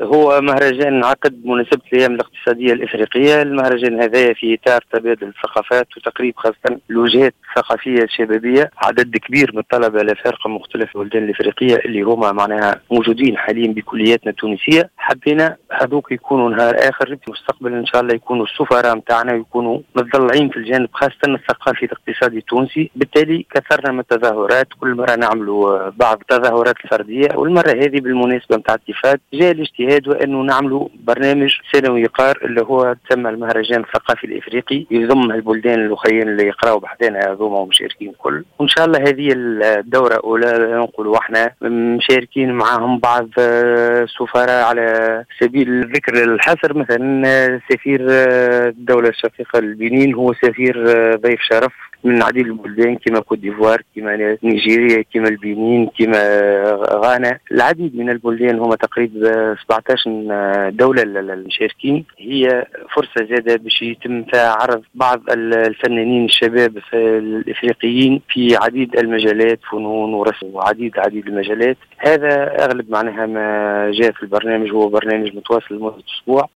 هو مهرجان انعقد بمناسبة الأيام الاقتصادية الإفريقية. المهرجان هذا في إطار تبادل الثقافات وتقريب خاصة الوجهات الثقافية الشبابية. عدد كبير من الطلبة لفرق مختلف البلدان الإفريقية اللي هما معناها موجودين حاليا بكلياتنا التونسية، حبينا هذوك يكونوا نهار آخر في المستقبل إن شاء الله يكونوا السفراء متاعنا ويكونوا متضلعين في الجانب خاصة الثقافي الاقتصادي التونسي. بالتالي كثرنا من التظاهرات، كل مرة نعملوا بعض التظاهرات الفردية، والمرة هذه بالمناسبة متاع الاتفاق جاء الاجتهاد وأنه نعملوا برنامج سنوي يقار اللي هو تسمى المهرجان الثقافي الإفريقي، يضم البلدان الأخرين اللي يقراوا بحدنا هذوما ومشاركين الكل. وإن شاء الله هذه الدورة الأولى نقولوا احنا مشاركين معهم بعض سفراء على سبيل الذكر الحصر، مثلا سفير الدولة الشقيقة البنين هو سفير ضيف شرف من عديد البلدان كما كوت ديفوار، كما نيجيريا، كما البنين، كما غانا. العديد من البلدان هم تقريبا 17 دولة المشاركين. هي فرصة زادة باش يتم عرض بعض الفنانين الشباب الإفريقيين في عديد المجالات، فنون ورسم وعديد المجالات. هذا أغلب معناها ما جاء في البرنامج، هو برنامج متواصل لمدة أسبوع.